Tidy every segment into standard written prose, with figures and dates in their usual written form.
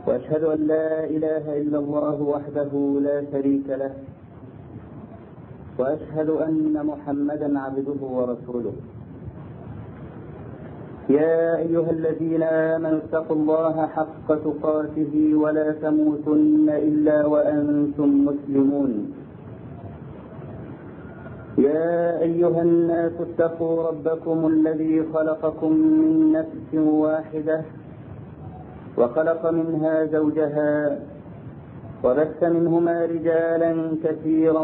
وأشهد أن لا إله إلا الله وحده لا شريك له، وأشهد أن محمدا عبده ورسوله. يا أيها الذين آمنوا اتقوا الله حق تقاته ولا تموتن إلا وأنتم مسلمون. يا أيها الناس اتقوا ربكم الذي خلقكم من نفس واحدة وخلق منها زوجها وبث منهما رجالا كثيرا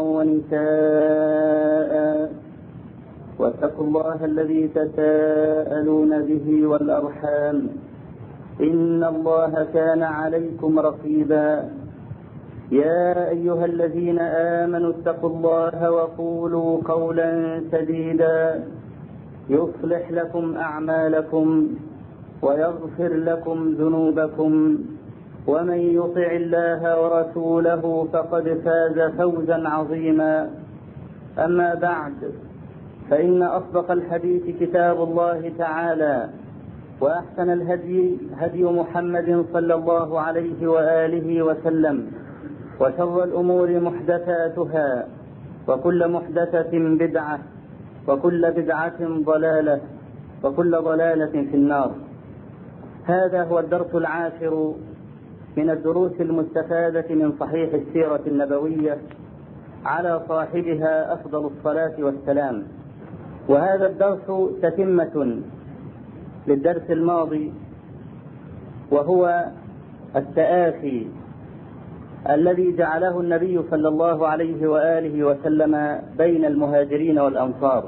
ونساء، واتقوا الله الذي تساءلون به والأرحام إن الله كان عليكم رقيبا. يا أيها الذين آمنوا اتقوا الله وقولوا قولا سديدا يصلح لكم أعمالكم ويغفر لكم ذنوبكم، ومن يطع الله ورسوله فقد فاز فوزا عظيما. أما بعد، فإن أصدق الحديث كتاب الله تعالى، وأحسن الهدي هدي محمد صلى الله عليه وآله وسلم، وشر الأمور محدثاتها، وكل محدثة بدعة، وكل بدعة ضلالة، وكل ضلالة في النار. هذا هو الدرس العاشر من الدروس المستفادة من صحيح السيرة النبوية على صاحبها أفضل الصلاة والسلام، وهذا الدرس تتمة للدرس الماضي، وهو التآخي الذي جعله النبي صلى الله عليه وآله وسلم بين المهاجرين والأنصار.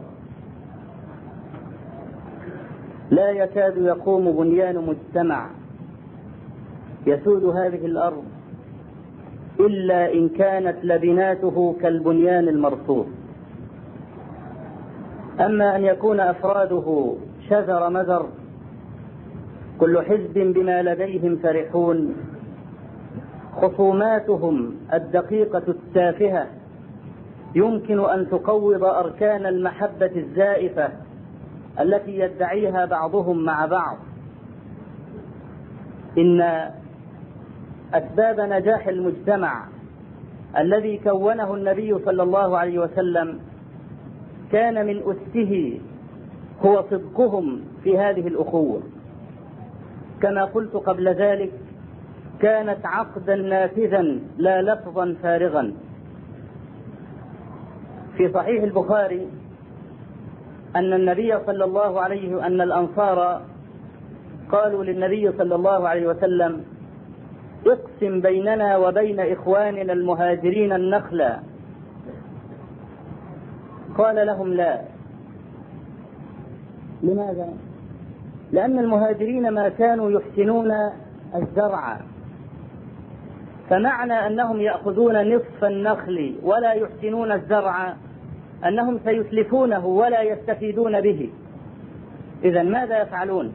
لا يكاد يقوم بنيان مجتمع يسود هذه الأرض إلا إن كانت لبناته كالبنيان المرصوص. أما أن يكون أفراده شذر مذر كل حزب بما لديهم فرحون، خصوماتهم الدقيقة التافهة يمكن أن تقوض أركان المحبة الزائفة التي يدعيها بعضهم مع بعض. إن أسباب نجاح المجتمع الذي كونه النبي صلى الله عليه وسلم كان من أسه هو صدقهم في هذه الأخوة. كما قلت قبل ذلك، كانت عقدا نافذا لا لفظا فارغا. في صحيح البخاري أن النبي صلى الله عليه أن الأنصار قالوا للنبي صلى الله عليه وسلم: اقسم بيننا وبين إخواننا المهاجرين النخل. قال لهم: لا. لماذا؟ لأن المهاجرين ما كانوا يحسنون الزرع، فمعنى أنهم يأخذون نصف النخل ولا يحسنون الزرع أنهم سيتلفونه ولا يستفيدون به. إذن ماذا يفعلون؟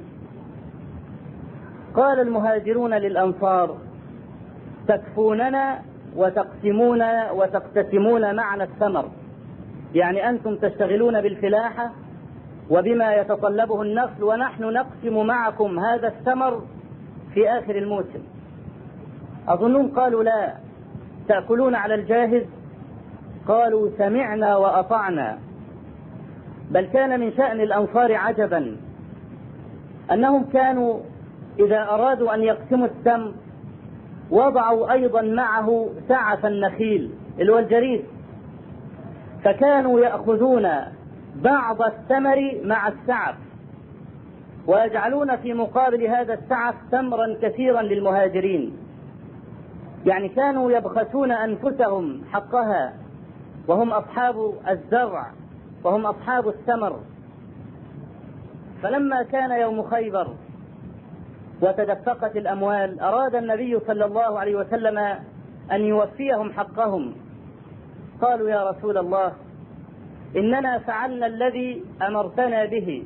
قال المهاجرون للأنصار: تكفوننا وتقسمون وتقتسمون معنا الثمر، يعني أنتم تشتغلون بالفلاحة وبما يتطلبه النخل، ونحن نقسم معكم هذا الثمر في آخر الموسم. أظنون قالوا: لا. تأكلون على الجاهز؟ قالوا: سمعنا وأطعنا. بل كان من شأن الأنصار عجبا أنهم كانوا إذا أرادوا أن يقسموا التمر وضعوا أيضا معه سعف النخيل اللي هو الجريد، فكانوا يأخذون بعض الثمر مع السعف ويجعلون في مقابل هذا السعف تمرا كثيرا للمهاجرين. يعني كانوا يبخسون أنفسهم حقها، وهم أصحاب الزرع وهم أصحاب الثمر. فلما كان يوم خيبر وتدفقت الأموال، أراد النبي صلى الله عليه وسلم أن يوفيهم حقهم. قالوا: يا رسول الله، إننا فعلنا الذي أمرتنا به،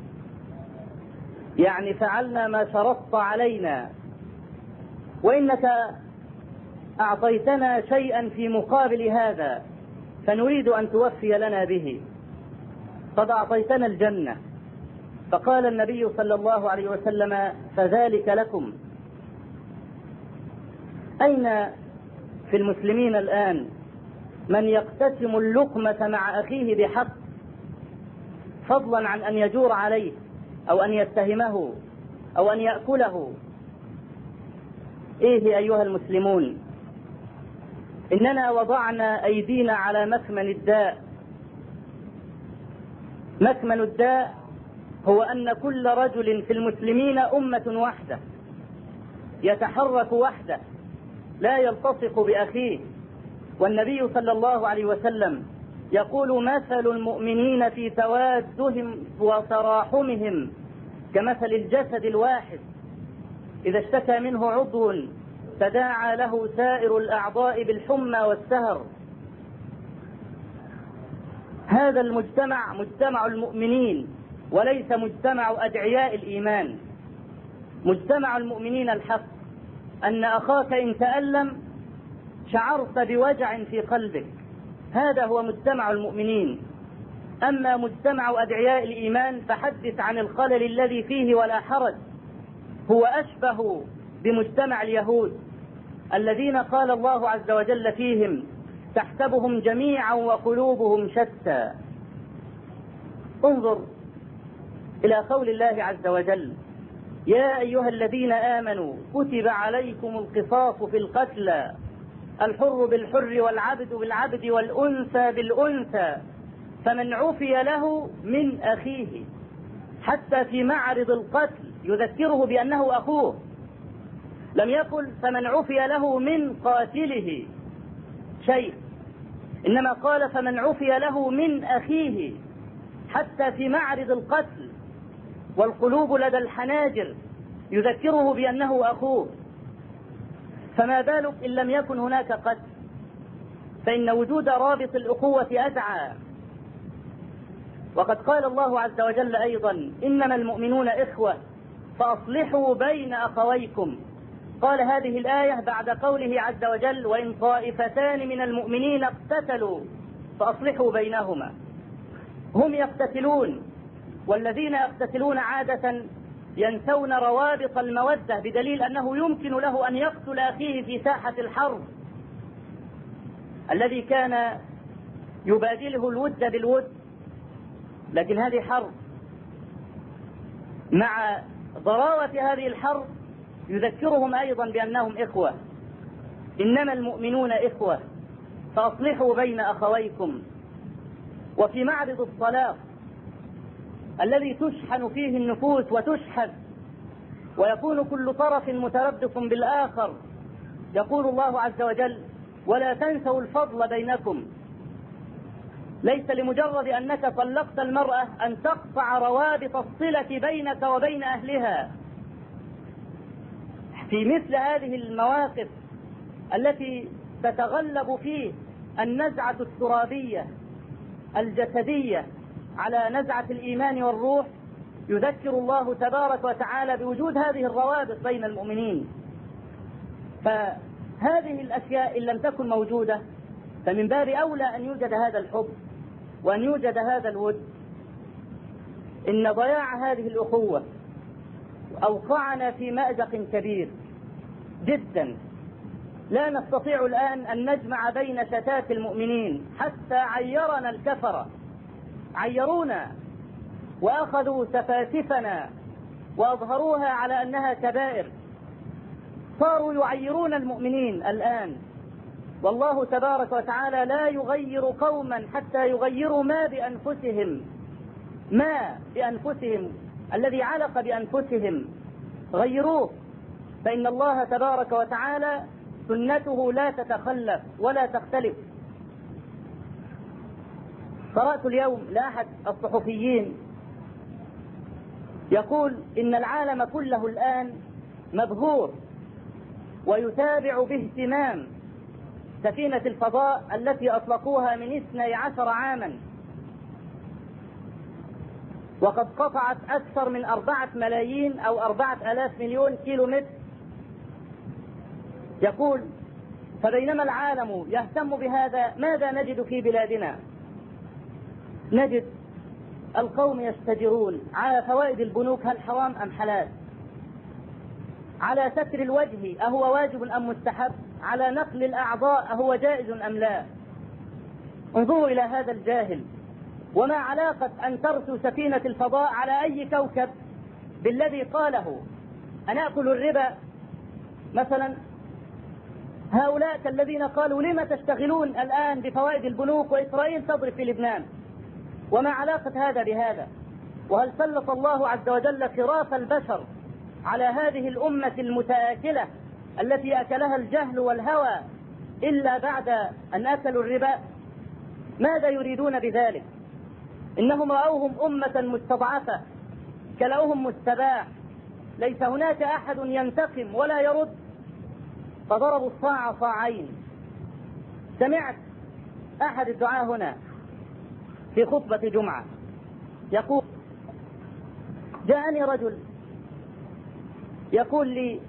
يعني فعلنا ما شرطت علينا، وإنك أعطيتنا شيئا في مقابل هذا، فنريد أن توفي لنا به، قد أعطيتنا الجنة. فقال النبي صلى الله عليه وسلم: فذلك لكم. أين في المسلمين الآن من يقتسم اللقمة مع أخيه بحق، فضلا عن أن يجور عليه أو أن يتهمه أو أن يأكله؟ إيه أيها المسلمون، إننا وضعنا أيدينا على مكمن الداء. مكمن الداء هو أن كل رجل في المسلمين أمة واحدة، يتحرك وحده، لا يلتصق بأخيه. والنبي صلى الله عليه وسلم يقول: مثل المؤمنين في توادهم وتراحمهم كمثل الجسد الواحد، إذا اشتكى منه عضو تداعى له سائر الأعضاء بالحمى والسهر. هذا المجتمع مجتمع المؤمنين، وليس مجتمع أدعياء الإيمان. مجتمع المؤمنين الحق أن أخاك إن تألم شعرت بوجع في قلبك، هذا هو مجتمع المؤمنين. أما مجتمع أدعياء الإيمان فحدث عن الخلل الذي فيه ولا حرج. هو أشبه بمجتمع اليهود الذين قال الله عز وجل فيهم: تحسبهم جميعا وقلوبهم شتى. انظر إلى قول الله عز وجل: يا أيها الذين آمنوا كتب عليكم القصاص في القتلى، الحر بالحر والعبد بالعبد والأنثى بالأنثى، فمن عفي له من أخيه. حتى في معرض القتل يذكره بأنه أخوه، لم يقل فمن عفي له من قاتله شيء، إنما قال فمن عفي له من أخيه. حتى في معرض القتل والقلوب لدى الحناجر يذكره بأنه أخوه، فما بالك إن لم يكن هناك قتل؟ فإن وجود رابط الأخوة أدعى. وقد قال الله عز وجل أيضا: إنما المؤمنون إخوة فأصلحوا بين أخويكم. قال هذه الآية بعد قوله عز وجل: وإن طائفتان من المؤمنين اقتتلوا فأصلحوا بينهما. هم يقتتلون، والذين يقتتلون عادة ينسون روابط المودة، بدليل أنه يمكن له أن يقتل أخيه في ساحة الحرب. الذي كان يبادله الود بالود، لكن هذه حرب. مع ضراوة هذه الحرب يذكرهم أيضا بأنهم إخوة. إنما المؤمنون إخوة فأصلحوا بين أخويكم. وفي معرض الصلاة الذي تشحن فيه النفوس وتشحذ ويكون كل طرف متربص بالآخر، يقول الله عز وجل: ولا تنسوا الفضل بينكم. ليس لمجرد أنك طلقت المرأة أن تقطع روابط الصلة بينك وبين أهلها. في مثل هذه المواقف التي تتغلب فيه النزعة الترابية الجسدية على نزعة الإيمان والروح، يذكر الله تبارك وتعالى بوجود هذه الروابط بين المؤمنين. فهذه الأشياء إن لم تكن موجودة فمن باب أولى أن يوجد هذا الحب وأن يوجد هذا الود. إن ضياع هذه الأخوة أوقعنا في مأزق كبير جدا. لا نستطيع الآن أن نجمع بين شتات المؤمنين، حتى عيرنا الكفرة، عيرونا وأخذوا سفاسفنا وأظهروها على أنها كبائر. صاروا يعيرون المؤمنين الآن. والله تبارك وتعالى لا يغير قوما حتى يغيروا ما بأنفسهم الذي علق بأنفسهم غيروه. فإن الله تبارك وتعالى سنته لا تتخلف ولا تختلف. قرأت اليوم لأحد الصحفيين يقول: إن العالم كله الآن مبهور ويتابع باهتمام سفينة الفضاء التي أطلقوها من 12 عاما، وقد قطعت أكثر من 4 ملايين أو 4,000 مليون كيلو متر. يقول: فبينما العالم يهتم بهذا، ماذا نجد في بلادنا؟ نجد القوم يستجرون على فوائد البنوك، هل حرام أم حلال؟ على ستر الوجه أهو واجب أم مستحب؟ على نقل الأعضاء أهو جائز أم لا؟ انظروا إلى هذا الجاهل. وما علاقة أن ترسو سفينة الفضاء على أي كوكب بالذي قاله أنأكل الربا مثلا؟ هؤلاء كالذين قالوا لما تشتغلون الآن بفوائد البنوك وإسرائيل تضرب في لبنان؟ وما علاقة هذا بهذا؟ وهل سلط الله عز وجل خراف البشر على هذه الأمة المتآكلة التي أكلها الجهل والهوى إلا بعد أن أكلوا الربا؟ ماذا يريدون بذلك؟ إنهم رأوهم أمة مستضعفة، كلؤهم مستباح، ليس هناك أحد ينتقم ولا يرد، فضربوا الصاع صاعين. سمعت أحد الدعاة هنا في خطبة جمعة يقول: جاءني رجل يقول لي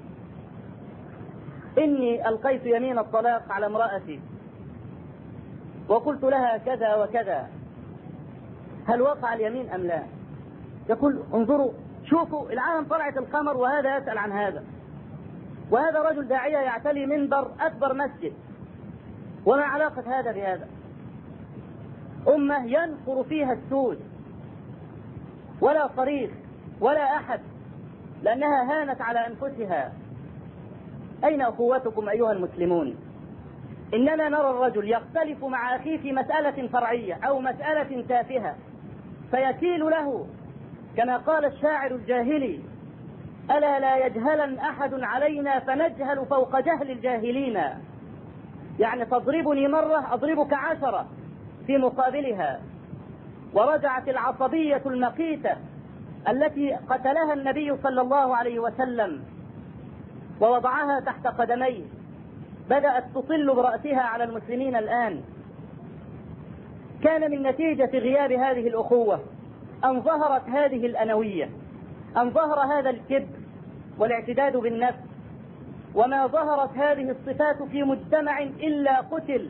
إني ألقيت يمين الطلاق على امرأتي وقلت لها كذا وكذا، هل وقع اليمين أم لا؟ يقول: انظروا شوفوا العالم طلعت القمر وهذا يسأل عن هذا، وهذا رجل داعية يعتلي منبر أكبر مسجد، وما علاقة هذا بهذا؟ أمة ينفر فيها السود ولا صريخ ولا أحد لأنها هانت على أنفسها. أين أخوتكم أيها المسلمون؟ إننا نرى الرجل يختلف مع أخيه في مسألة فرعية أو مسألة تافهة فيكيل له كما قال الشاعر الجاهلي: ألا لا يجهلن أحد علينا فنجهل فوق جهل الجاهلين. يعني تضربني مرة أضربك 10 في مقابلها. ورجعت العصبية المقيتة التي قتلها النبي صلى الله عليه وسلم ووضعها تحت قدميه بدأت تطل برأسها على المسلمين الآن. كان من نتيجة غياب هذه الأخوة أن ظهرت هذه الأنوية، أن ظهر هذا الكبر والاعتداد بالنفس، وما ظهرت هذه الصفات في مجتمع إلا قتل.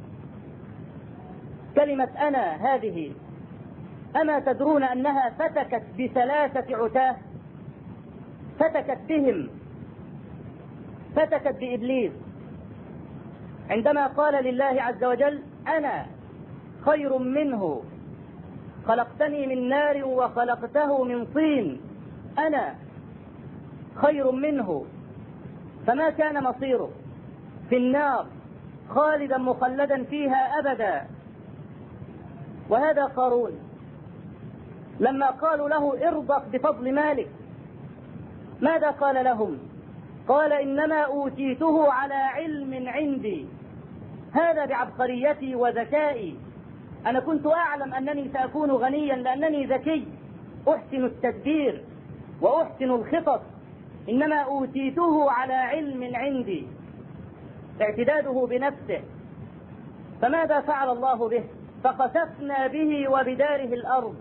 كلمة أنا هذه أما تدرون أنها فتكت ب3 عتاه؟ فتكت بهم، فتكت بإبليس عندما قال لله عز وجل: أنا خير منه خلقتني من نار وخلقته من طين، أنا خير منه. فما كان مصيره؟ في النار خالدا مخلدا فيها أبدا. وهذا قارون لما قالوا له ارضخ بفضل مالك ماذا قال لهم؟ قال: إنما أوتيته على علم عندي، هذا بعبقريتي وذكائي، أنا كنت أعلم أنني سأكون غنيا لأنني ذكي أحسن التدبير وأحسن الخطط، إنما أوتيته على علم عندي. اعتداده بنفسه. فماذا فعل الله به؟ فخسفنا به وبداره الأرض،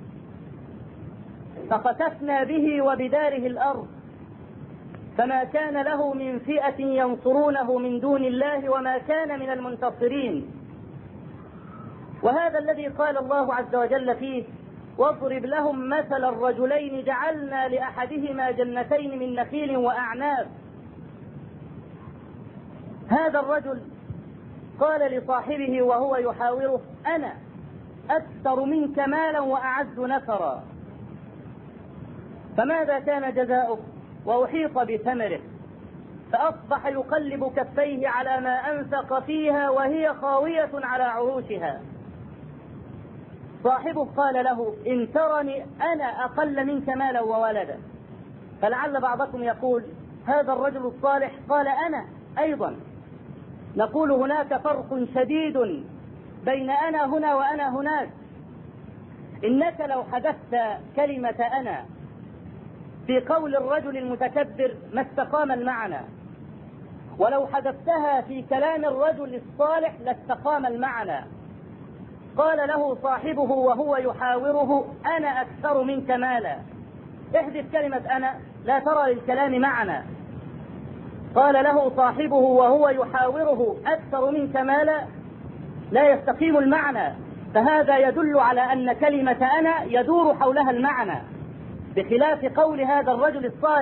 فخسفنا به وبداره الأرض، فما كان له من فئة ينصرونه من دون الله وما كان من المنتصرين. وهذا الذي قال الله عز وجل فيه: واضرب لهم مثل الرجلين جعلنا لأحدهما جنتين من نخيل وأعناب. هذا الرجل قال لصاحبه وهو يحاوره: أنا أكثر منك مالا وأعز نفرا. فماذا كان جزاؤه؟ وأحيط بثمره فأصبح يقلب كفيه على ما أنفق فيها وهي خاوية على عروشها. صاحبه قال له: إن ترني أنا أقل منك مالا وولدا. فلعل بعضكم يقول: هذا الرجل الصالح قال أنا أيضا. نقول هناك فرق شديد بين أنا هنا وأنا هناك. إنك لو حدثت كلمة أنا في قول الرجل المتكبر ما استقام المعنى، ولو حدثتها في كلام الرجل الصالح لاستقام المعنى. قال له صاحبه وهو يحاوره: أنا أكثر منك مالا. احذف كلمة أنا لا ترى للكلام معنى. قال له صاحبه وهو يحاوره: أكثر منك مالا، لا يستقيم المعنى. فهذا يدل على أن كلمة أنا يدور حولها المعنى، بخلاف قول هذا الرجل الصالح: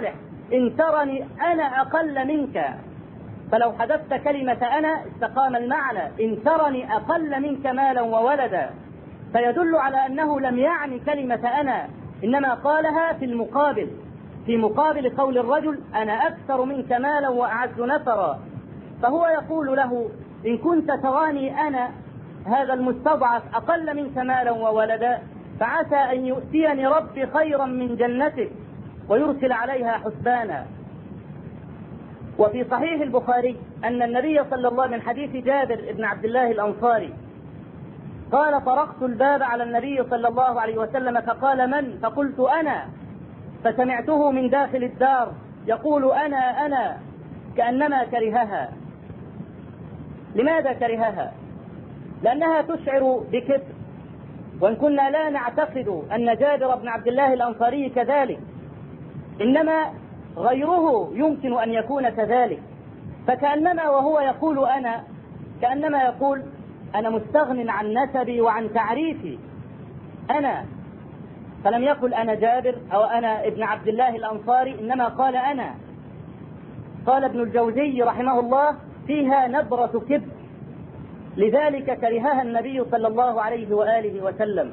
إن ترني أنا أقل منك، فلو حذفت كلمة أنا استقام المعنى. إن ترني أقل منك مالا وولدا، فيدل على أنه لم يعني كلمة أنا، إنما قالها في مقابل قول الرجل أنا أكثر منك مالا وأعز نفرا. فهو يقول له إن كنت تراني أنا هذا المستضعف أقل منك مالا وولدا، فعسى أن يؤتيني ربي خيرا من جنتك ويرسل عليها حسبانا. وفي صحيح البخاري أن النبي صلى الله عليه وسلم من حديث جابر بن عبد الله الأنصاري قال طرقت الباب على النبي صلى الله عليه وسلم فقال من؟ فقلت أنا، فسمعته من داخل الدار يقول أنا كأنما كرهها. لماذا كرهها؟ لأنها تشعر بكبر، وإن كنا لا نعتقد أن جابر بن عبد الله الأنصاري كذلك، إنما غيره يمكن أن يكون كذلك. فكأنما وهو يقول أنا كأنما يقول أنا مستغن عن نسبي وعن تعريفي أنا، فلم يقل أنا جابر أو أنا ابن عبد الله الأنصاري، إنما قال أنا. قال ابن الجوزي رحمه الله فيها نبرة كبر، لذلك كرهها النبي صلى الله عليه وآله وسلم.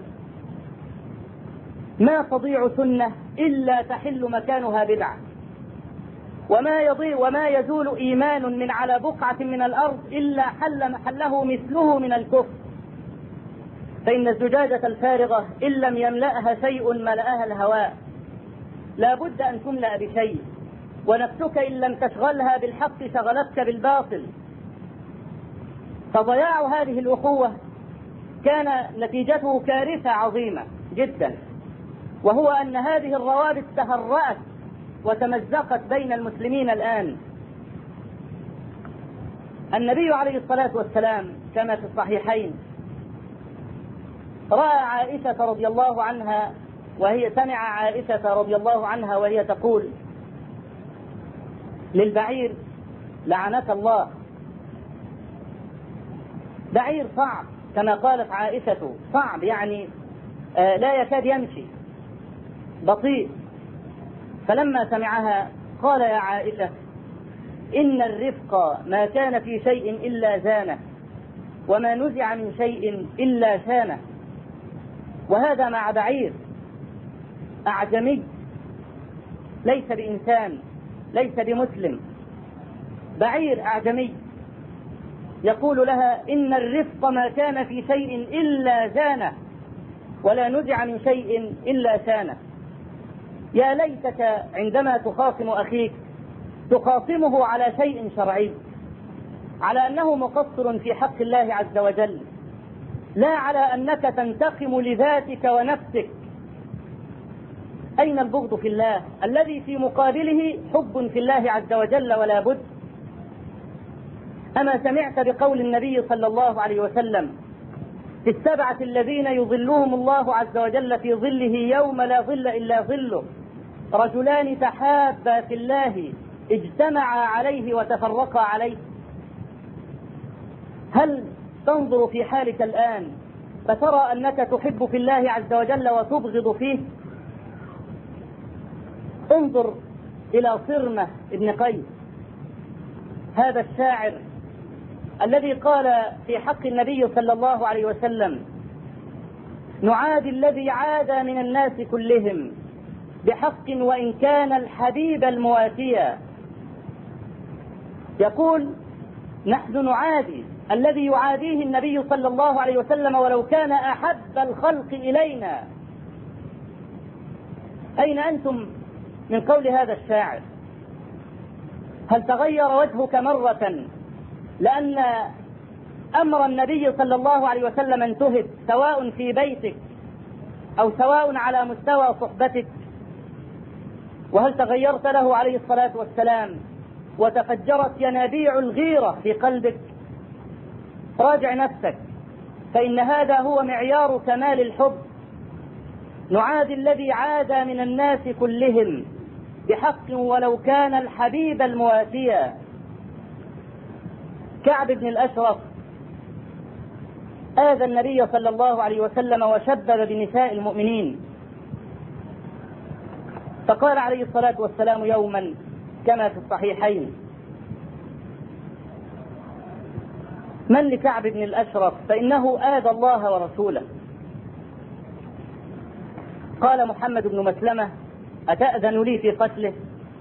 ما تضيع سنة إلا تحل مكانها بدعة، وما يزول إيمان من على بقعة من الأرض إلا حل محله مثله من الكفر. فإن الزجاجة الفارغة إن لم يملأها شيء ملأها الهواء، لا بد أن تملأ بشيء، ونفسك إن لم تشغلها بالحق شغلتك بالباطل. فضياع هذه الأخوة كان نتيجته كارثة عظيمة جدا، وهو أن هذه الروابط تهرأت وتمزقت بين المسلمين الآن. النبي عليه الصلاة والسلام كما في الصحيحين رأى عائشة رضي الله عنها سمع عائشة رضي الله عنها وهي تقول للبعير لعنك الله. بعير صعب كما قالت عائشة، صعب يعني لا يكاد يمشي، بطيء. فلما سمعها قال يا عائشة إن الرفق ما كان في شيء إلا زانه، وما نزع من شيء إلا شانه. وهذا مع بعير أعجمي ليس بإنسان، ليس بمسلم، بعير أعجمي يقول لها إن الرفق ما كان في شيء إلا زانه، ولا نزع من شيء إلا شانه. يا ليتك عندما تخاصم أخيك تخاصمه على شيء شرعي، على أنه مقصر في حق الله عز وجل، لا على أنك تنتقم لذاتك ونفسك. أين البغض في الله الذي في مقابله حب في الله عز وجل ولا بد؟ أما سمعت بقول النبي صلى الله عليه وسلم في السبعة الذين يظلهم الله عز وجل في ظله يوم لا ظل إلا ظله، رجلان تحابا في الله اجتمعا عليه وتفرقا عليه. هل تنظر في حالك الآن فترى أنك تحب في الله عز وجل وتبغض فيه؟ انظر إلى صرمة ابن قيس، هذا الشاعر الذي قال في حق النبي صلى الله عليه وسلم نعادي الذي عاد من الناس كلهم بحق وإن كان الحبيب المواتيا. يقول نحن نعادي الذي يعاديه النبي صلى الله عليه وسلم ولو كان أحب الخلق إلينا. أين أنتم من قول هذا الشاعر؟ هل تغير وجهك مرة لأن أمر النبي صلى الله عليه وسلم انتهت، سواء في بيتك أو سواء على مستوى صحبتك؟ وهل تغيرت له عليه الصلاة والسلام وتفجرت ينابيع الغيرة في قلبك؟ راجع نفسك، فإن هذا هو معيار كمال الحب. نعادي الذي عاد من الناس كلهم بحق ولو كان الحبيب المواتيا. كعب بن الأشرف آذى النبي صلى الله عليه وسلم وشبب بنساء المؤمنين، فقال عليه الصلاة والسلام يوما كما في الصحيحين: من لكعب بن الأشرف فإنه آذى الله ورسوله. قال محمد بن مسلمة: أتأذن لي في قتله؟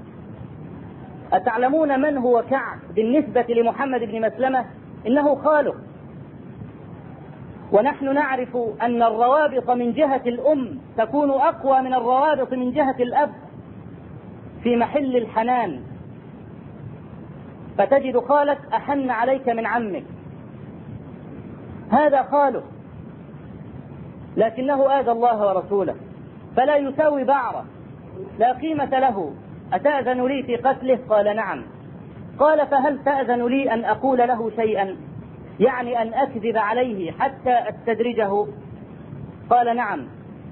أتعلمون من هو كعب بالنسبة لمحمد بن مسلمة؟ إنه خاله، ونحن نعرف أن الروابط من جهة الأم تكون أقوى من الروابط من جهة الأب في محل الحنان، فتجد خالك أحن عليك من عمك. هذا خاله لكنه آذى الله ورسوله، فلا يساوي بعره، لا قيمة له. أتأذن لي في قتله؟ قال: نعم. قال: فهل تأذن لي أن أقول له شيئا، يعني أن أكذب عليه حتى أستدرجه؟ قال: نعم.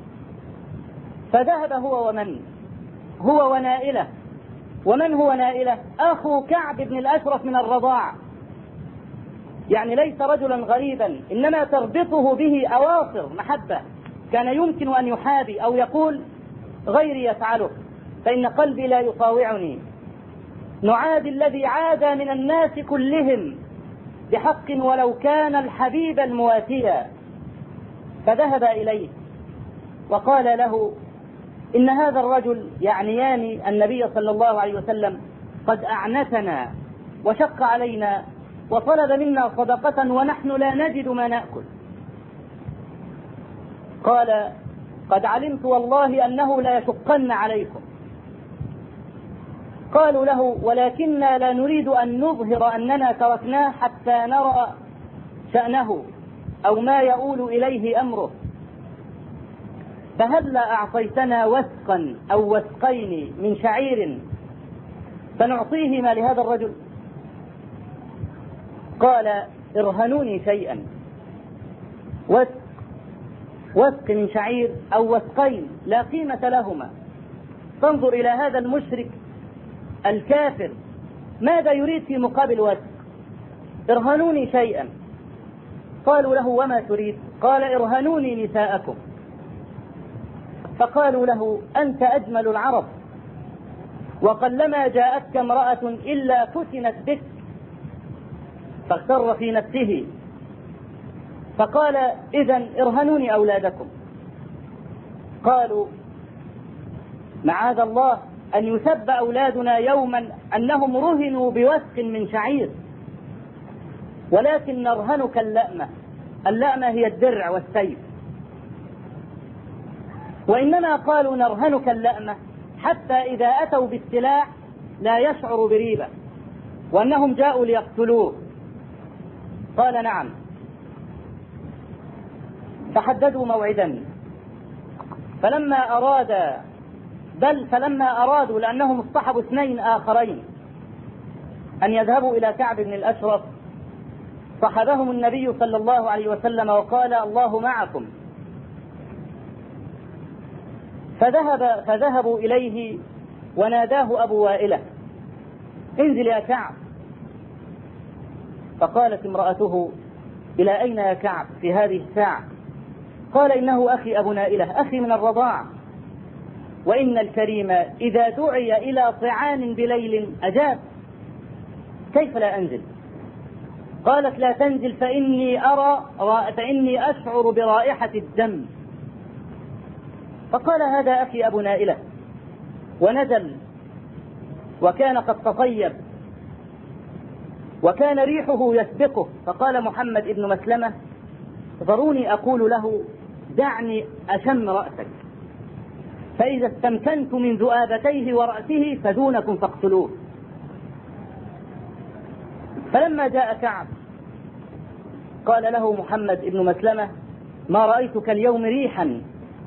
فذهب هو ونائلة. ومن هو نائلة؟ أخو كعب بن الأشرف من الرضاع، يعني ليس رجلا غريبا، إنما تربطه به أواصر محبة، كان يمكن أن يحابي أو يقول: غيري يفعله فإن قلبي لا يطاوعني. نعادي الذي عادى من الناس كلهم بحق ولو كان الحبيب المواتيا. فذهب إليه وقال له: إن هذا الرجل، يعنيان النبي صلى الله عليه وسلم، قد أعنتنا وشق علينا وطلب منا صدقة ونحن لا نجد ما نأكل. قال: قد علمت والله أنه لا يشقن عليكم. قالوا له: ولكننا لا نريد أن نظهر أننا تركناه حتى نرى شأنه أو ما يؤول إليه أمره، فهلا أعطيتنا وسقا أو وسقين من شعير فنعطيهما لهذا الرجل؟ قال: ارهنوني شيئا، وسق من شعير أو وسقين لا قيمة لهما. تنظر إلى هذا المشرك الكافر ماذا يريد في مقابل وسق؟ ارهنوني شيئا. قالوا له: وما تريد؟ قال: ارهنوني نساءكم. فقالوا له: أنت أجمل العرب، وقلما جاءتك امرأة إلا فتنت بك. فاغتر في نفسه فقال: إذن ارهنوني أولادكم. قالوا: معاذ الله أن يسب أولادنا يوما أنهم رهنوا بوسق من شعير، ولكن نرهنك اللأمة. اللأمة هي الدرع والسيف. وإنما قالوا نرهنك اللأمة حتى إذا أتوا بالسلاح لا يشعر بريبة، وأنهم جاءوا ليقتلوه. قال: نعم. فحددوا موعدا، فلما أرادوا لأنهم اصطحبوا 2 آخرين أن يذهبوا إلى كعب بن الأشرف، صحبهم النبي صلى الله عليه وسلم وقال: الله معكم. فذهبوا إليه وناداه أبو وائلة: انزل يا كعب. فقالت امرأته: إلى أين يا كعب في هذه الساعة؟ قال: إنه أخي أبو نائلة، أخي من الرضاع، وإن الكريم إذا دعي إلى طعام بليل أجاب، كيف لا أنزل؟ قالت: لا تنزل فإني أشعر برائحة الدم. فقال: هذا أخي أبو نائلة، ونزل، وكان قد تطيب وكان ريحه يسبقه. فقال محمد بن مسلمة: ذروني أقول له دعني أشم رأسك، فإذا استمكنت من ذؤابتيه ورأسه فدونكم فاقتلوه. فلما جاء كعب قال له محمد بن مسلمة: ما رأيتك اليوم ريحا،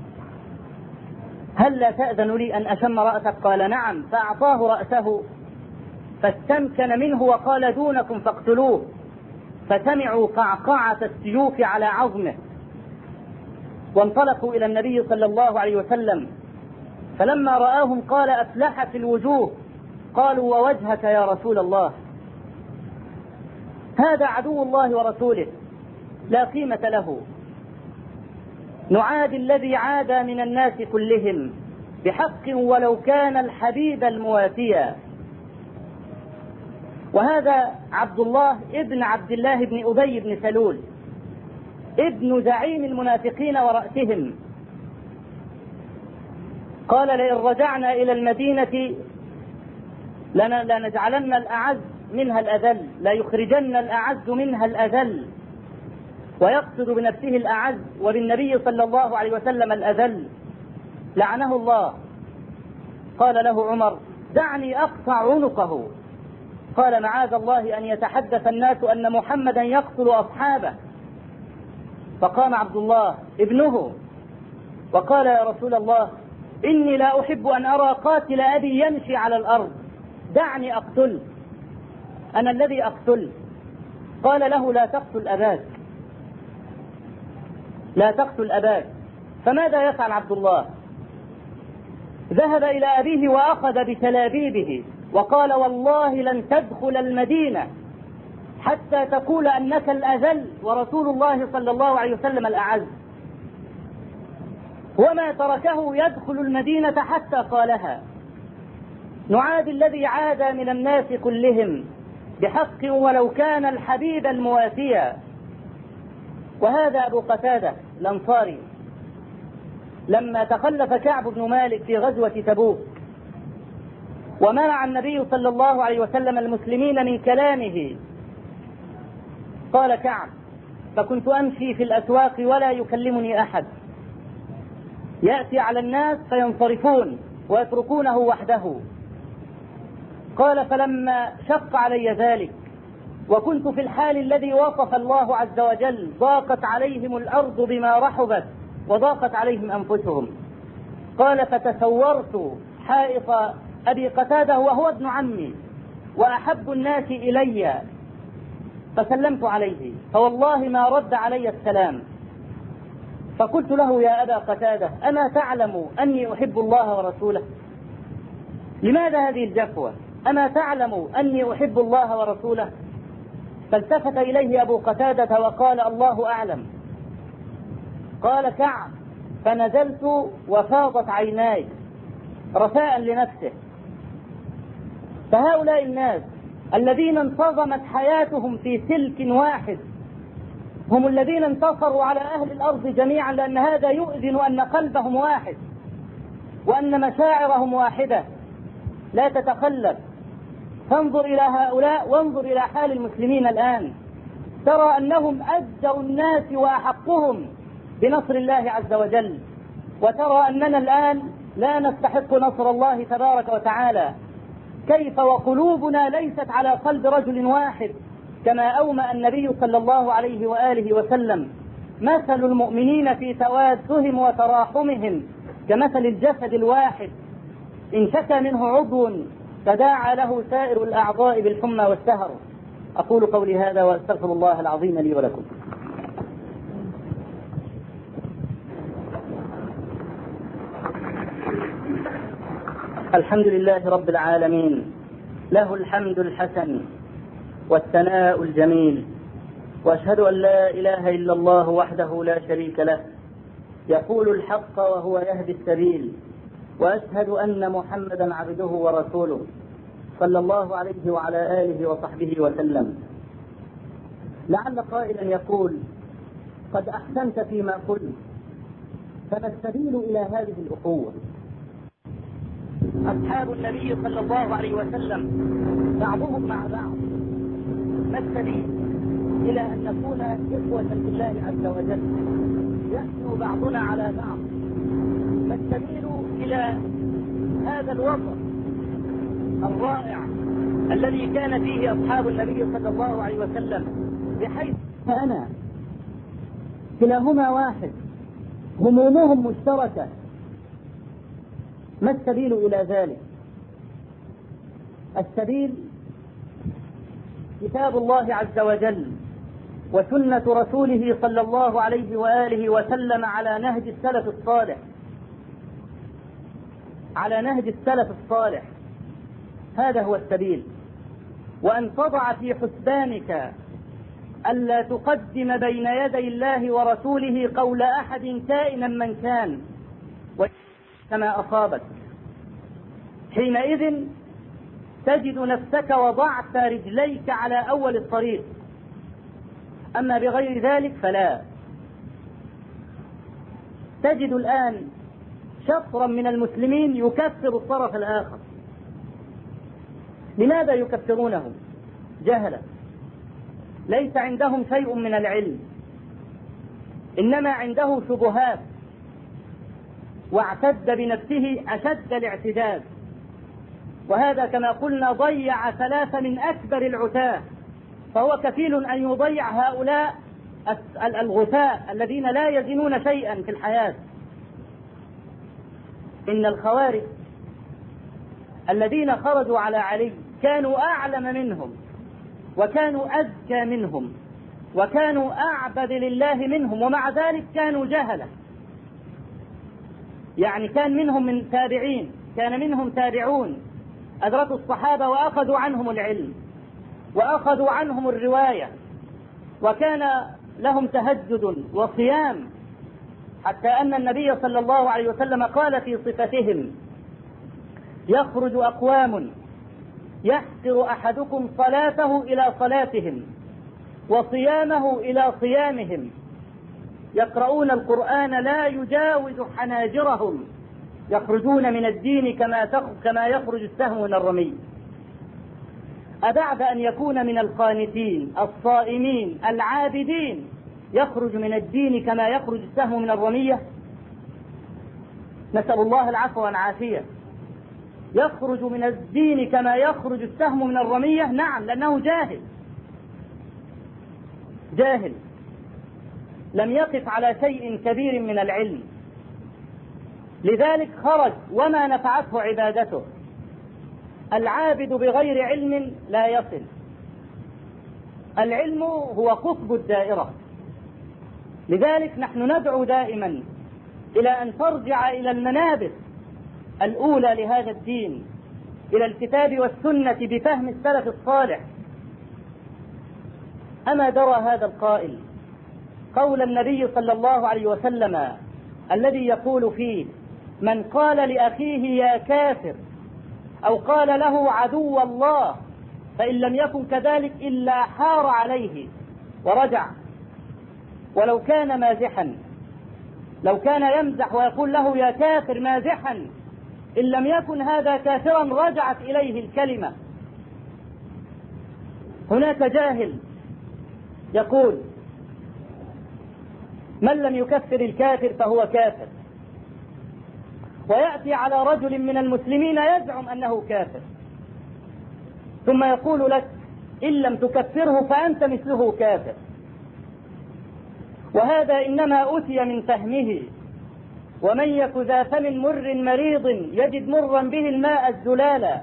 هل لا تأذن لي أن أشم رأسك؟ قال: نعم. فأعطاه رأسه فاستمكن منه وقال: دونكم فاقتلوه. فسمعوا قعقعة السيوف على عظمه، وانطلقوا إلى النبي صلى الله عليه وسلم، فلما رآهم قال: أفلحت الوجوه. قالوا: ووجهك يا رسول الله، هذا عدو الله ورسوله لا قيمة له. نعادي الذي عادى من الناس كلهم بحق ولو كان الحبيب المواسيا. وهذا عبد الله ابن عبد الله بن أبي بن سلول ابن زعيم المنافقين ورأسهم، قال لئن رجعنا إلى المدينة لنجعلن الأعز منها الأذل، لا يخرجن الأعز منها الأذل، ويقصد بنفسه الأعز وبالنبي صلى الله عليه وسلم الأذل، لعنه الله. قال له عمر دعني أقطع عنقه، قال معاذ الله أن يتحدث الناس أن محمدا يقتل أصحابه. فقام عبد الله ابنه وقال يا رسول الله إني لا أحب أن أرى قاتل أبي يمشي على الأرض، دعني أقتل، أنا الذي أقتل. قال له لا تقتل أباك، لا تقتل أباك. فماذا يفعل عبد الله؟ ذهب إلى أبيه وأخذ بتلابيبه وقال والله لن تدخل المدينة حتى تقول أنك الأذل ورسول الله صلى الله عليه وسلم الأعز. وما تركه يدخل المدينة حتى قالها. نعادي الذي عاد من الناس كلهم بحق ولو كان الحبيب المواسيا. وهذا أبو قتادة الأنصاري لما تخلف كعب بن مالك في غزوة تبوك ومنع النبي صلى الله عليه وسلم المسلمين من كلامه، قال كعب فكنت أمشي في الأسواق ولا يكلمني أحد، يأتي على الناس فينصرفون ويتركونه وحده. قال فلما شق علي ذلك وكنت في الحال الذي وصف الله عز وجل ضاقت عليهم الأرض بما رحبت وضاقت عليهم أنفسهم. قال فتسورت حائط أبي قتادة وهو ابن عمي وأحب الناس إلي، فسلمت عليه فوالله ما رد علي السلام. فقلت له يا أبا قتادة أما تعلم أني أحب الله ورسوله؟ لماذا هذه الجفوة؟ أما تعلم أني أحب الله ورسوله؟ فالتفت إليه أبو قتادة وقال الله أعلم. قال كعب فنزلت وفاضت عيناي رثاء لنفسه. فهؤلاء الناس الذين انتظمت حياتهم في سلك واحد هم الذين انتصروا على أهل الأرض جميعا، لأن هذا يؤذن أن قلبهم واحد وأن مشاعرهم واحدة لا تتخلف. فانظر إلى هؤلاء وانظر إلى حال المسلمين الآن، ترى أنهم أجدر الناس وأحقهم بنصر الله عز وجل، وترى أننا الآن لا نستحق نصر الله تبارك وتعالى. كيف وقلوبنا ليست على قلب رجل واحد، كما أومأ النبي صلى الله عليه وآله وسلم مثل المؤمنين في توادهم وتراحمهم كمثل الجسد الواحد إن شكى منه عضو تداعى له سائر الأعضاء بالحمى والسهر. أقول قولي هذا وأستغفر الله العظيم لي ولكم. الحمد لله رب العالمين، له الحمد الحسن والثناء الجميل، وأشهد أن لا إله إلا الله وحده لا شريك له يقول الحق وهو يهدي السبيل، وأشهد أن محمدا عبده ورسوله صلى الله عليه وعلى آله وصحبه وسلم. لعل قائلا يقول قد أحسنت فيما قلت، فما السبيل إلى هذه الأخوة؟ أصحاب النبي صلى الله عليه وسلم بعضهم مع بعض، ما السبيل إلى أن نكون إخوة بالله عز وجل يحنو بعضنا على بعض؟ ما السبيل إلى هذا الوسط الرائع الذي كان فيه أصحاب النبي صلى الله عليه وسلم، بحيث أنا كلاهما واحد، همومهم مشتركة؟ ما السبيل إلى ذلك؟ السبيل كتاب الله عز وجل وسنة رسوله صلى الله عليه وآله وسلم على نهج السلف الصالح، على نهج السلف الصالح. هذا هو السبيل. وأن تضع في حسبانك ألا تقدم بين يدي الله ورسوله قول أحد كائنا من كان، كما أصابك، حينئذ تجد نفسك وضعت رجليك على أول الطريق، أما بغير ذلك فلا. تجد الآن شطرا من المسلمين يكفر الطرف الآخر. لماذا يكفرونه؟ جهلا، ليس عندهم شيء من العلم، إنما عنده شبهات، واعتد بنفسه أشد الاعتداد، وهذا كما قلنا ضيع 3 من أكبر العتاة، فهو كفيل أن يضيع هؤلاء الغثاء الذين لا يزنون شيئا في الحياة. إن الخوارج الذين خرجوا على علي كانوا أعلم منهم، وكانوا أذكى منهم، وكانوا أعبد لله منهم، ومع ذلك كانوا جهلة. يعني كان منهم تابعون أدركوا الصحابة وأخذوا عنهم العلم وأخذوا عنهم الرواية، وكان لهم تهجد وصيام، حتى أن النبي صلى الله عليه وسلم قال في صفتهم: يخرج أقوام يحقر أحدكم صلاته إلى صلاتهم وصيامه إلى صيامهم، يقرؤون القرآن لا يجاوز حناجرهم، يخرجون من الدين كما يخرج السهم من الرمي. أبعد أن يكون من القانتين الصائمين العابدين يخرج من الدين كما يخرج السهم من الرمية؟ نسأل الله العفو والعافية. يخرج من الدين كما يخرج السهم من الرمية؟ نعم، لأنه جاهل لم يقف على شيء كبير من العلم، لذلك خرج وما نفعته عبادته. العابد بغير علم لا يصل. العلم هو قطب الدائرة، لذلك نحن ندعو دائما إلى أن ترجع إلى المنابر الأولى لهذا الدين، إلى الكتاب والسنة بفهم السلف الصالح. أما درى هذا القائل قول النبي صلى الله عليه وسلم الذي يقول فيه: من قال لأخيه يا كافر أو قال له عدو الله فإن لم يكن كذلك إلا حار عليه ورجع، ولو كان مازحا، لو كان يمزح ويقول له يا كافر مازحا، إن لم يكن هذا كافرا رجعت إليه الكلمة. هناك جاهل يقول: من لم يكفر الكافر فهو كافر، ويأتي على رجل من المسلمين يزعم أنه كافر، ثم يقول لك: إن لم تكفره فأنت مثله كافر. وهذا إنما أتي من فهمه. ومن يك ذا فم مر مريض يجد مرا به الماء الزلالا،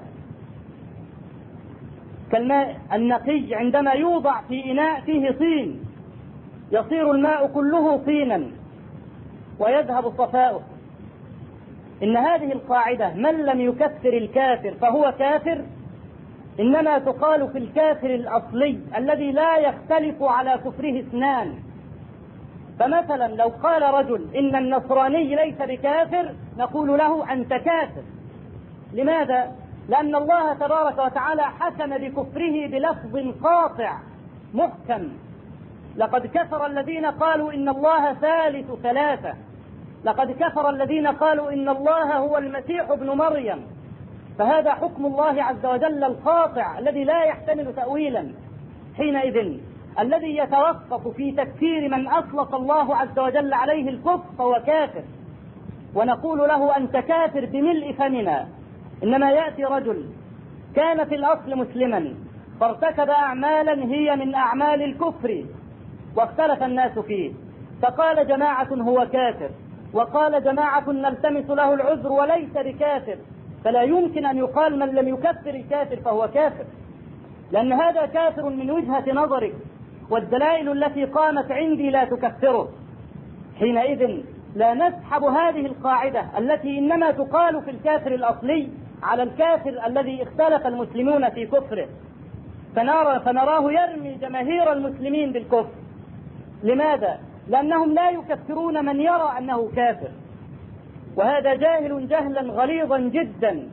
كالماء النقي عندما يوضع في إناء فيه طين يصير الماء كله طينا ويذهب صفاؤه. إن هذه القاعدة من لم يكفر الكافر فهو كافر إنما تقال في الكافر الأصلي الذي لا يختلف على كفره اثنان. فمثلا لو قال رجل إن النصراني ليس بكافر نقول له أنت كافر. لماذا؟ لأن الله تبارك وتعالى حكم بكفره بلفظ قاطع محكم: لقد كفر الذين قالوا إن الله ثالث ثلاثة، لقد كفر الذين قالوا إن الله هو المسيح ابن مريم. فهذا حكم الله عز وجل القاطع الذي لا يحتمل تأويلا. حينئذ الذي يتوقف في تكفير من أطلق الله عز وجل عليه الكفر فهو كافر، ونقول له أنت كافر بملء فمنا. إنما يأتي رجل كان في الأصل مسلما فارتكب أعمالا هي من أعمال الكفر واختلف الناس فيه، فقال جماعة هو كافر، وقال جماعة نلتمس له العذر وليس بكافر. فلا يمكن أن يقال من لم يكفر الكافر فهو كافر، لأن هذا كافر من وجهة نظرك، والدلائل التي قامت عندي لا تكفره. حينئذ لا نسحب هذه القاعدة التي إنما تقال في الكافر الأصلي على الكافر الذي اختلف المسلمون في كفره، فنراه يرمي جماهير المسلمين بالكفر. لماذا؟ لأنهم لا يكفرون من يرى أنه كافر، وهذا جاهل جهلا غليظا جدا.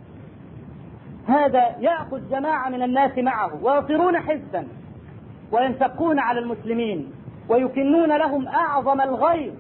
هذا يأخذ جماعة من الناس معه ويصيرون حزبا وينشقون على المسلمين ويكنون لهم أعظم الغيظ.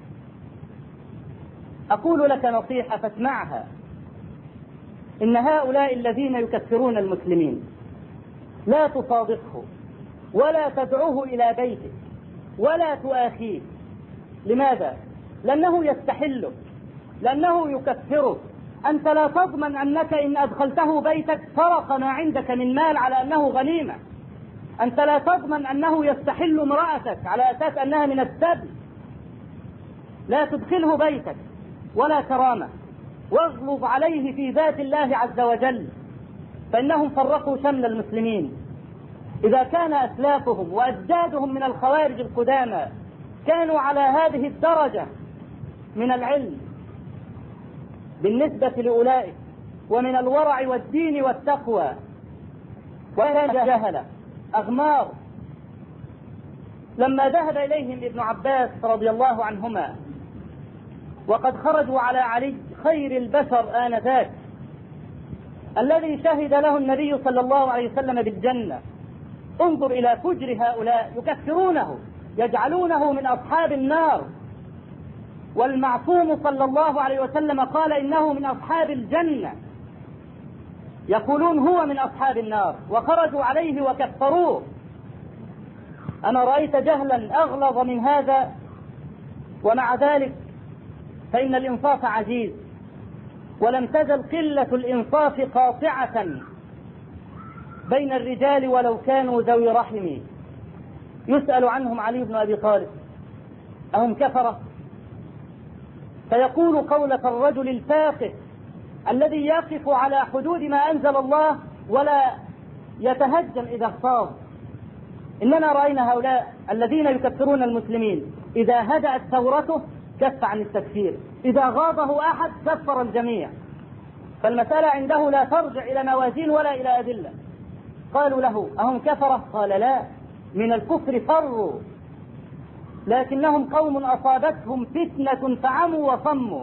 أقول لك نصيحة فاسمعها: إن هؤلاء الذين يكفرون المسلمين لا تصادقه ولا تدعوه إلى بيتك ولا تؤاخيه. لماذا؟ لأنه يستحلك، لأنه يكفرك. أنت لا تضمن أنك إن أدخلته بيتك سرق ما عندك من مال على أنه غنيمة. أنت لا تضمن أنه يستحل امرأتك على أساس أنها من السبي. لا تدخله بيتك ولا كرامة، واغلظ عليه في ذات الله عز وجل، فإنهم فرقوا شمل المسلمين. إذا كان أسلافهم وأجدادهم من الخوارج القدامى كانوا على هذه الدرجة من العلم بالنسبة لأولئك ومن الورع والدين والتقوى، وكان جهلة أغمار، لما ذهب إليهم ابن عباس رضي الله عنهما وقد خرجوا على علي خير البشر آنذاك الذي شهد له النبي صلى الله عليه وسلم بالجنة، انظر إلى فجر هؤلاء، يكفرونه، يجعلونه من أصحاب النار، والمعصوم صلى الله عليه وسلم قال إنه من أصحاب الجنة، يقولون هو من أصحاب النار، وخرجوا عليه وكفروه. أنا رأيت جهلا أغلظ من هذا؟ ومع ذلك فإن الإنصاف عزيز، ولم تزل قلة الإنصاف قاطعة بين الرجال ولو كانوا ذوي رحم. يسأل عنهم علي بن أبي طالب: أهم كفرة؟ فيقول قولة الرجل الفاقه الذي يقف على حدود ما أنزل الله ولا يتهجم إذا اغتاظ. إننا رأينا هؤلاء الذين يكفرون المسلمين إذا هدأت ثورته كف عن التكفير، إذا غاضه أحد كفر الجميع. فالمسألة عنده لا ترجع إلى موازين ولا إلى أدلة. قالوا له: أهم كفرة؟ قال: لا، من الكفر فروا، لكنهم قوم أصابتهم فتنة فعموا وصموا.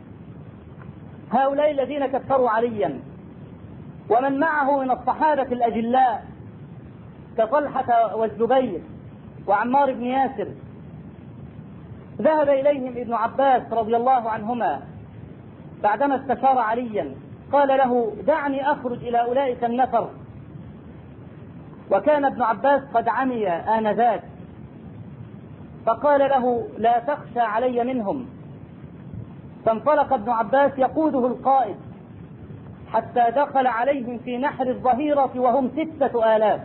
هؤلاء الذين كفروا عليا ومن معه من الصحابة الأجلاء كطلحة والزبير وعمار بن ياسر، ذهب إليهم ابن عباس رضي الله عنهما بعدما استشار عليا، قال له: دعني أخرج إلى أولئك النفر. وكان ابن عباس قد عمي آنذاك، فقال له: لا تخشى علي منهم. فانطلق ابن عباس يقوده القائد حتى دخل عليهم في نحر الظهيرة وهم 6000.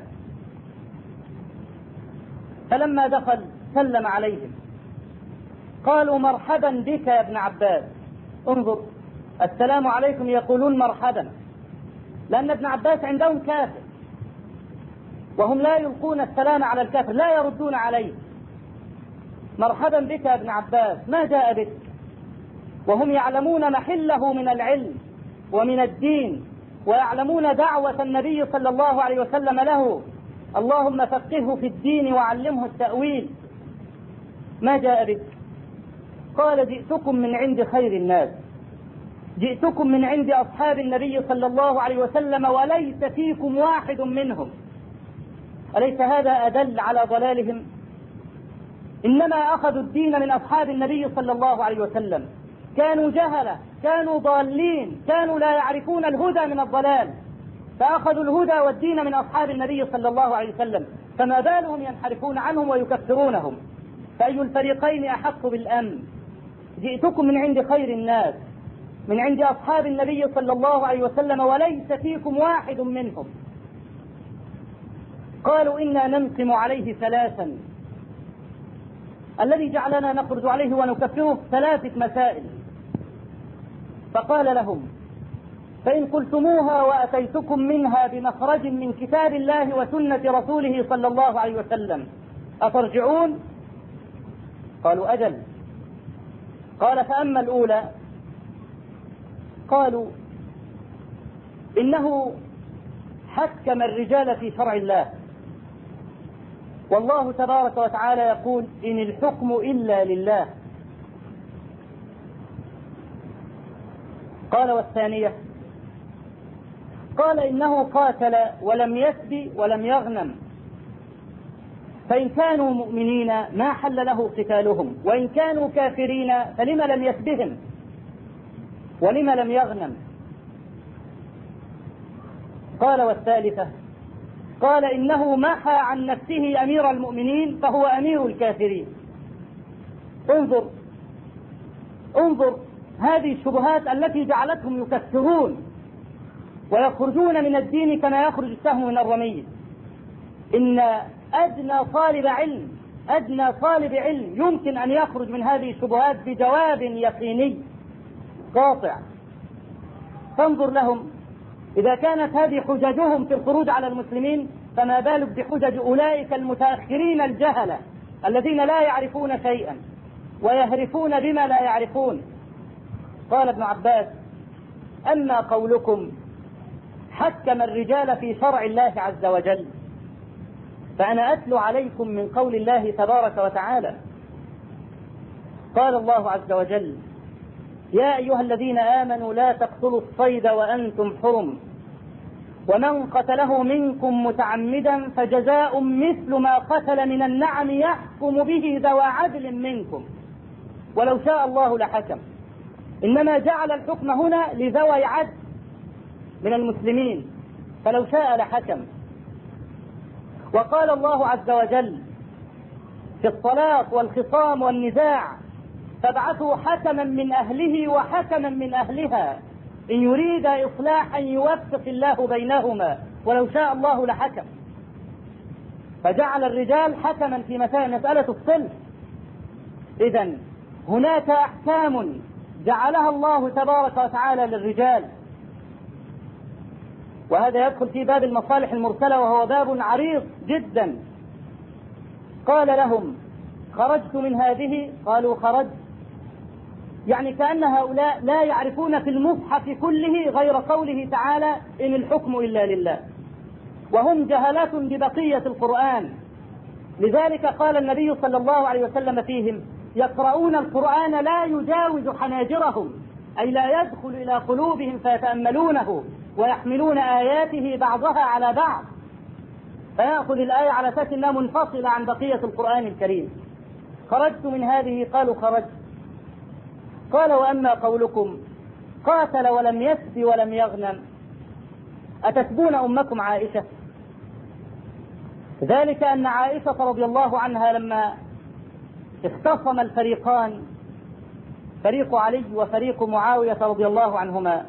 فلما دخل سلم عليهم، قالوا: مرحبا بك يا ابن عباس. انظر، السلام عليكم يقولون مرحبا، لأن ابن عباس عندهم كافر وهم لا يلقون السلام على الكافر، لا يردون عليه. مرحبا بك يا ابن عباس، ما جاء بك؟ وهم يعلمون محله من العلم ومن الدين، ويعلمون دعوة النبي صلى الله عليه وسلم له: اللهم فقهه في الدين وعلمه التأويل. ما جاء بك؟ قال: جئتكم من عند خير الناس، جئتكم من عند أصحاب النبي صلى الله عليه وسلم وليس فيكم واحد منهم. أليس هذا أدل على ضلالهم؟ إنما أخذوا الدين من أصحاب النبي صلى الله عليه وسلم، كانوا جهلة، كانوا ضالين، كانوا لا يعرفون الهدى من الضلال، فأخذوا الهدى والدين من أصحاب النبي صلى الله عليه وسلم، فما بالهم ينحرفون عنهم ويكفرونهم؟ فأي الفريقين أحق بالأمن؟ جئتكم من عند خير الناس، من عند أصحاب النبي صلى الله عليه وسلم وليس فيكم واحد منهم. قالوا: إنا ننقم عليه 3. الذي جعلنا نخرج عليه ونكفره 3 مسائل. فقال لهم: فإن قلتموها وأتيتكم منها بمخرج من كتاب الله وسنة رسوله صلى الله عليه وسلم أترجعون؟ قالوا: أجل. قال: فأما الأولى، قالوا: إنه حكم الرجال في شرع الله، والله تبارك وتعالى يقول: إن الحكم إلا لله. قال والثانية؟ قال إنه قاتل ولم يسب ولم يغنم، فإن كانوا مؤمنين ما حل له قتالهم، وإن كانوا كافرين فلم لم يسبهم ولم لم يغنم. قال والثالثة؟ قال إنه محى عن نفسه أمير المؤمنين فهو أمير الكافرين. انظر هذه الشبهات التي جعلتهم يكفرون ويخرجون من الدين كما يخرج السهم من الرمية. إن أدنى طالب علم يمكن أن يخرج من هذه الشبهات بجواب يقيني قاطع. فانظر لهم، إذا كانت هذه حججهم في الخروج على المسلمين فما بالك بحجج أولئك المتأخرين الجهلة الذين لا يعرفون شيئا ويهرفون بما لا يعرفون. قال ابن عباس: أما قولكم حكم الرجال في شرع الله عز وجل، فأنا أتلو عليكم من قول الله تبارك وتعالى. قال الله عز وجل: يا أيها الذين آمنوا لا تقتلوا الصيد وأنتم حرم، ومن قتله منكم متعمدا فجزاء مثل ما قتل من النعم يحكم به ذوى عدل منكم ولو شاء الله لحكم. إنما جعل الحكم هنا لذوي عدل من المسلمين، فلو شاء لحكم. وقال الله عز وجل في الطلاق والخصام والنزاع: فابعثوا حكما من أهله وحكما من أهلها إن يريد إصلاحا يوفق الله بينهما ولو شاء الله لحكم. فجعل الرجال حكما في مسألة الصلح. إذن هناك أحكام جعلها الله تبارك وتعالى للرجال، وهذا يدخل في باب المصالح المرسلة وهو باب عريض جدا. قال لهم: خرجت من هذه؟ قالوا: خرجت. يعني كأن هؤلاء لا يعرفون في المصحف كله غير قوله تعالى: إن الحكم إلا لله، وهم جهلة ببقية القرآن. لذلك قال النبي صلى الله عليه وسلم فيهم: يقرؤون القرآن لا يجاوز حناجرهم، أي لا يدخل إلى قلوبهم فيتأملونه ويحملون آياته بعضها على بعض، فيأخذ الآية على أساس أنها منفصلة عن بقية القرآن الكريم. خرجت من هذه؟ قالوا: خرجت. قال: وأما قولكم قاتل ولم يسب ولم يغنم، أتسبون أمكم عائشة؟ ذلك أن عائشة رضي الله عنها لما اختصم الفريقان، فريق علي وفريق معاوية رضي الله عنهما،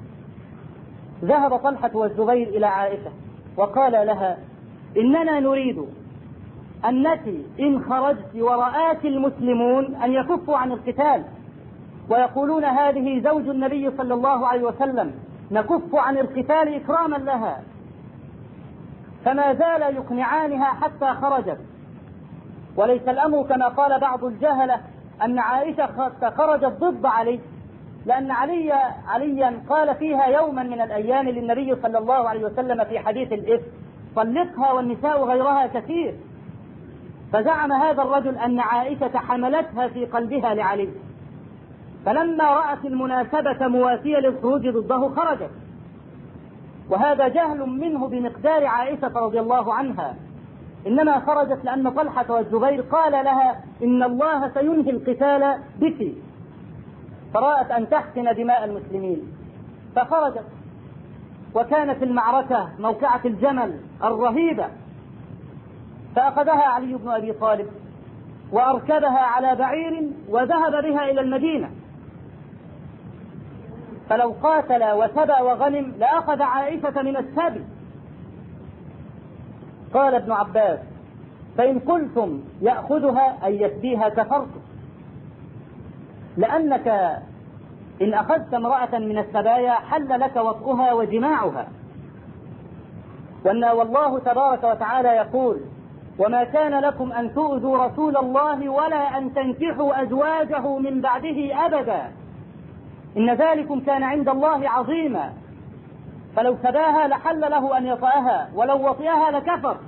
ذهب طلحة والزبير إلى عائشة وقال لها: إننا نريد أنك إن خرجت ورآك المسلمون أن يكفوا عن القتال ويقولون هذه زوج النبي صلى الله عليه وسلم، نكف عن القتال إكراما لها. فما زال يقنعانها حتى خرجت. وليس الأمر كما قال بعض الجهلة أن عائشة خرجت ضد علي، لأن عليا قال فيها يوما من الأيام للنبي صلى الله عليه وسلم في حديث الإفك: طلقها والنساء غيرها كثير. فزعم هذا الرجل أن عائشة حملتها في قلبها لعلي، فلما رأت المناسبة مواسية للخروج ضده خرجت. وهذا جهل منه بمقدار عائشة رضي الله عنها، إنما خرجت لأن طلحة والزبير قال لها: إن الله سينهي القتال بك، فرأت أن تحسن دماء المسلمين فخرجت. وكانت المعركة موقعة الجمل الرهيبة، فأخذها علي بن أبي طالب وأركبها على بعير وذهب بها إلى المدينة. فلو قاتل وسبى وغنم لأخذ عائشة من السبي. قال ابن عباس: فإن قلتم يأخذها أي يسبيها كفرتم، لأنك إن أخذت امرأة من السبايا حل لك وطئها وجماعها. والله تبارك وتعالى يقول: وما كان لكم أن تؤذوا رسول الله ولا أن تنكحوا أزواجه من بعده أبدا، إن ذلكم كان عند الله عظيما. فلو سباها لحل له أن يطأها، ولو وطئها لكفر.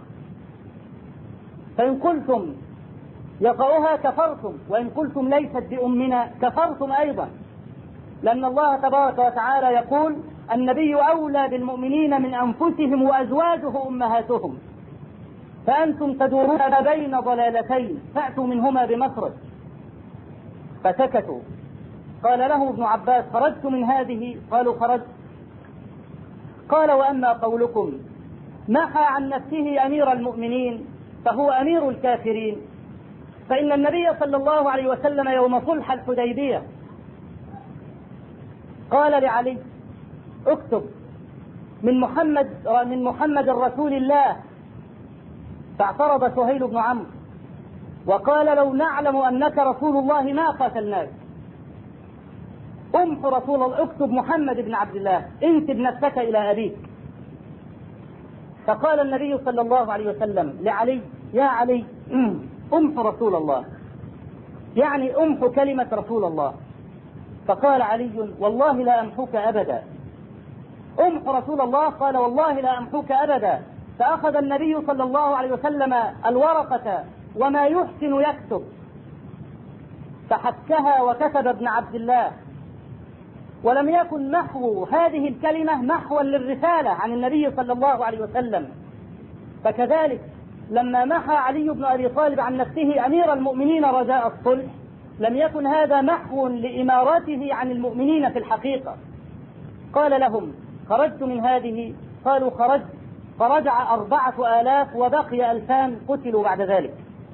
فإن قلتم يطأها كفرتم، وإن قلتم ليست بأمنا كفرتم أيضا. لأن الله تبارك وتعالى يقول: النبي أولى بالمؤمنين من أنفسهم وأزواجه أمهاتهم، فأنتم تدورون بين ضلالتين فأتوا منهما بمخرج. فسكتوا. قال له ابن عباس: خرجت من هذه؟ قالوا: خرجت. قال: وأما قولكم محى عن نفسه أمير المؤمنين فهو أمير الكافرين، فإن النبي صلى الله عليه وسلم يوم صلح الحديبية قال لعلي: اكتب من محمد رسول الله. فاعترض سهيل بن عمرو وقال: لو نعلم أنك رسول الله ما قاتلناك. امح رسول الله، اكتب محمد بن عبد الله، انسب نفسك إلى أبيك. فقال النبي صلى الله عليه وسلم لعلي: يا علي، امح رسول الله، يعني امح كلمة رسول الله. فقال علي: والله لا أمحوك أبدا. امح رسول الله. قال: والله لا أمحوك أبدا. فأخذ النبي صلى الله عليه وسلم الورقة وما يحسن يكتب، فحكها وكتب ابن عبد الله. ولم يكن محو هذه الكلمة محوا للرسالة عن النبي صلى الله عليه وسلم. فكذلك لما محى علي بن أبي طالب عن نفسه أمير المؤمنين رجاء الصلح، لم يكن هذا محو لإمارته عن المؤمنين في الحقيقة. قال لهم: خرجت من هذه؟ قالوا: خرجت. فرجع 4000 وبقي 2000 قتلوا بعد ذلك.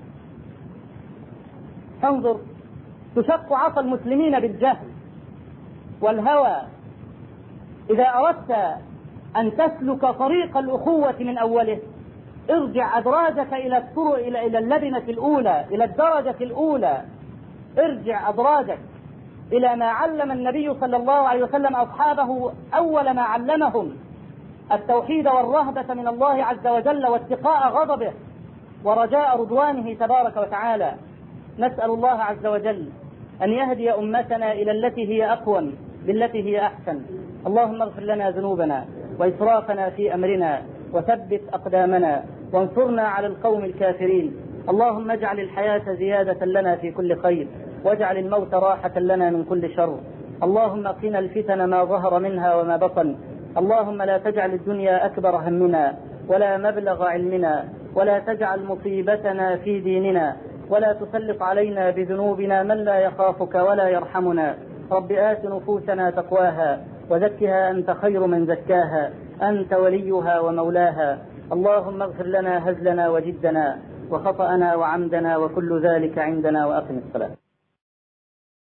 انظر، تشق عصا المسلمين بالجهل والهوى. إذا أردت أن تسلك طريق الأخوة من أوله، ارجع أدراجك إلى اللبنة الأولى، إلى الدرجة الأولى. ارجع أدراجك إلى ما علم النبي صلى الله عليه وسلم أصحابه. أول ما علمهم التوحيد والرهبة من الله عز وجل واتقاء غضبه ورجاء رضوانه تبارك وتعالى. نسأل الله عز وجل أن يهدي أمتنا إلى التي هي أقوم بالتي هي أحسن. اللهم اغفر لنا ذنوبنا وإسرافنا في أمرنا وثبت أقدامنا وانصرنا على القوم الكافرين. اللهم اجعل الحياة زيادة لنا في كل خير، واجعل الموت راحة لنا من كل شر. اللهم قنا الفتن ما ظهر منها وما بطن. اللهم لا تجعل الدنيا أكبر همنا ولا مبلغ علمنا، ولا تجعل مصيبتنا في ديننا، ولا تسلط علينا بذنوبنا من لا يخافك ولا يرحمنا. رب آت نفوسنا تقواها وزكها أنت خير من زكاها، أنت وليها ومولاها. اللهم اغفر لنا هزلنا وجدنا وخطأنا وعمدنا وكل ذلك عندنا، وأقم الصلاة.